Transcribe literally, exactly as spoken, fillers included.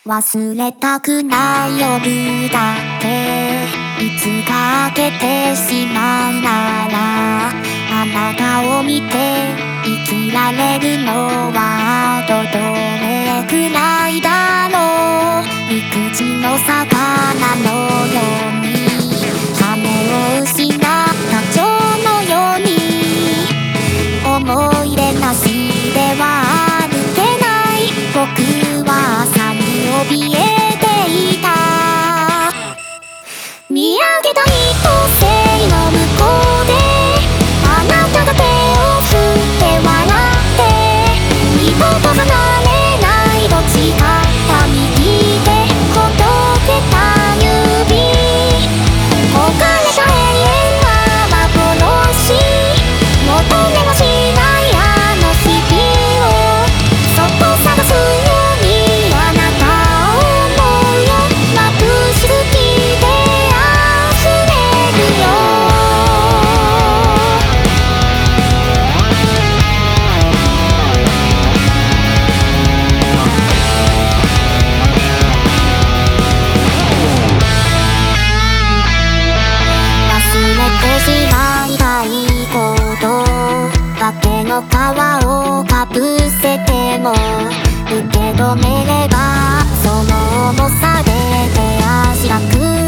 忘れたくない夜だっていつか明けてしまうなら、あなたを見て生きられるのはどれくらいだろう。陸地の魚のように羽を失った蝶のように、思い出なしでは歩けない僕は朝に怯えていた。見上げた一等星の向こうであなたが手を振って笑って、二度と離れないどっちかが右でほどけた指、置かれた永遠は幻、求めもしないあの日々をそっと探すように、あなたを思うよ眩しすぎて溢れるよ。忘れてしまいたいこと、崖の皮をかぶせても受け止めればその重さで手足がく